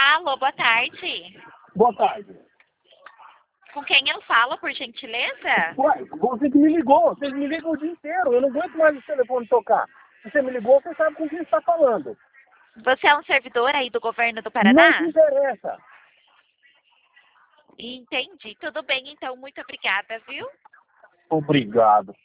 Alô, boa tarde. Boa tarde. Com quem eu falo, por gentileza? Ué, você que me ligou, vocês me ligam o dia inteiro, eu não aguento mais o telefone tocar. Se você me ligou, você sabe com quem está falando. Você é um servidor aí do governo do Não Paraná? te interessa. Entendi. Tudo bem, então. Muito obrigada, viu? Obrigado.